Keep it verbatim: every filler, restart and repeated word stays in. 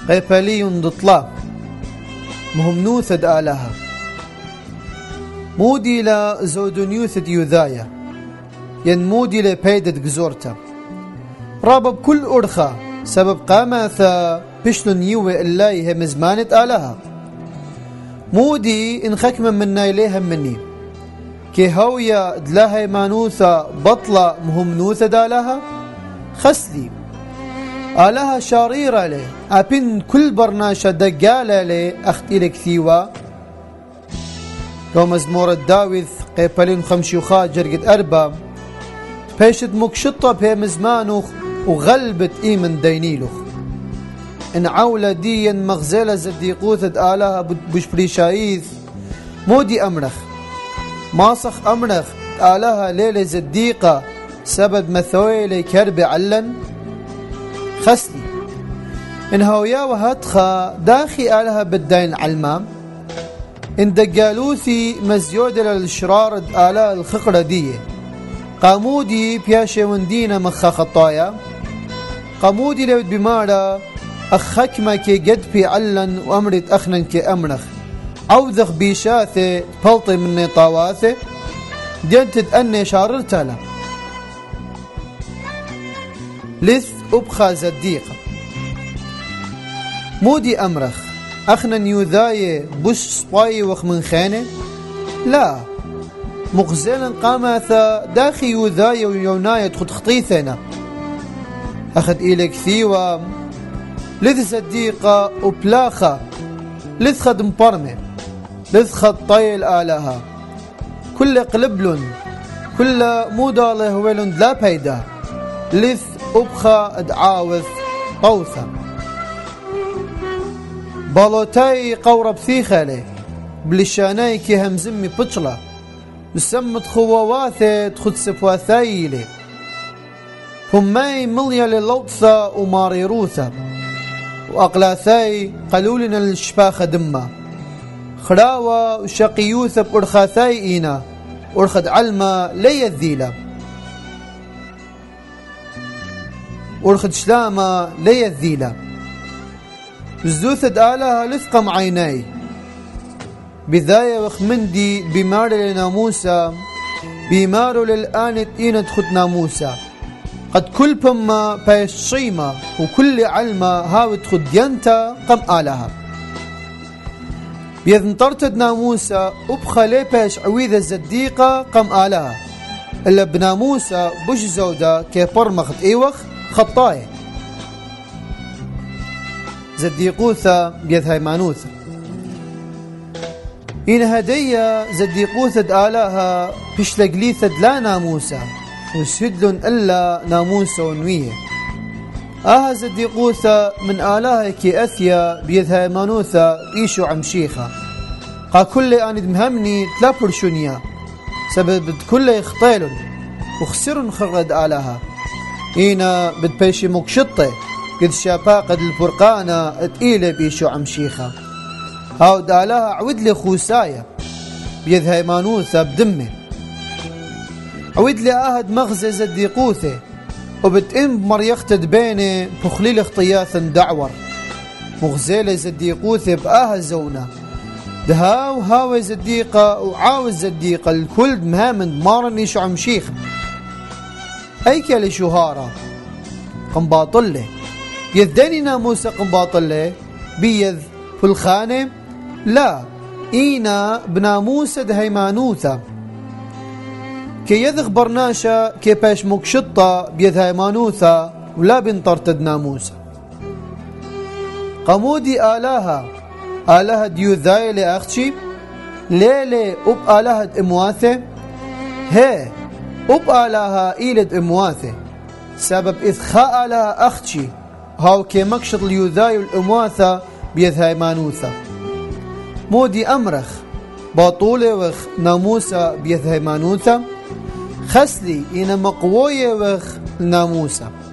قيبلي دطلا مهمنوثد آلها مودي لا زودنيوثد يوذايا ين مودي لبيدد جزورتا رابب كل أرخا سبب قاماثا بشلون يوي الله مزمانة آلها مودي إن خكما منا إليها مني كي هويا دلاها مانوثا بطلة مهمنوثة دالها خسلي آلها شاريرة لي أبين كل برناشة دقالة لي أختيلك ثيوا لو مزمور الداوذ قيبلين خمشيوخا جرقت أربا بيشد مكشطة بي مزمانوخ وغلبت إيمن دينيلوخ إن عولة ديا مغزلة زديقوثد آلها بشبريشايث مودي أمرخ ماصخ أمرخ آلها ليلة زديقة سبب مثويلي كرب علن خسلي إن هويا وهاتخا داخي آلها بالدين علمام إن دقالوثي مزيود للشرار آلاء الخقرة دي قامودي بياشي وندينا مخا خطايا قامودي لو بمارا أخكما كي قد في علن وأمرت أخنا كي أمرخ عوذخ بيشاثي بلطي مني طاواثي دينتد أني شاررتها له لث أبخى زديقة مودي أمرخ أخنا نيوذاي بوش سباي وخ من خانة لا مغزلا قاماثا داخي يوذاي ويوناي تخد خطيثنا أخد إليك ثيوة لذ زديقة وبلاخة لذ خد مبرمة لذ خد طيل آلها كل قلبلن كل موداله ويلن لا بيدا لذ أبخى أدعاوث طوثا بالوتاي قورب ثيخالي بلشاناي كي همزمي بطلة مسمت خواواثي تخد سفواثايلي هماي مليا للوطثة وماريروثة وأقلاثاي قلولنا للشفاخة دمة خراوة وشقيوثة بأرخاثاي إينا أرخد علمة لي الذيلة أرخد شلامة لي الذيلة الزوثد آلها لثقم عيناي بذايا وخمندي بمار لناموسا بمارو للآن إينا تخد ناموسا قد كل بما بايشيما وكل علمة هاوت خد ينتا قم آلها بيذن طرتد ناموسا أبخلي باش عويذة الزديقة قم آلها إلا بناموسا بش زودا كي برمخت إيوخ خطاية زديقوثا بيذ هيمانوثا إن هدية زديقوثد آلها بشلقليثد لا ناموسا وسهدلن إلا ناموسا ونوية آها زديقوثا من آلها كي أثيا بيذ هيمانوثا إيشو عمشيخة قا كل آن دمهمني تلابر شنيا سبب كل يخطيلن وخسرن خرد آلها إينا بدبيشي مكشطة قد شابا قد الفرقانة اتقيلة بيشو عمشيخة هاو دالها عود لي خوسايا بيذ هيمانوثا بدمه عود لي آهد مغزى زديقوثة وبتئم بمريختد بيني بخليل اختياثا دعور مغزيلة زديقوثة بآها زونة دهاو هاوي زديقة وعاوز زديقة الكل مهامن مارن يشو عمشيخة أيكا لشهارة قنباطله يذدني ناموسا قنباطله بيذ في الخانة لا إينا بناموسا دهيمانوثا كي يذغ برناشا كي باش مكشطة بيذ هيمانوثا ولا بنطرتد ناموسا قمودي آلها آلها ديوذاي لأختشي ليلي أب آلها إمواثة هي أب آلها إيلد إمواثة سبب إذخاء آلها أختشي هاو كي مكشط اليوذاي والإمواثة بيذ هيمانوثا مودي أمرخ باطولة وخ ناموسا بيذ هيمانوثا خسلي إنا مقوية وخ ناموسا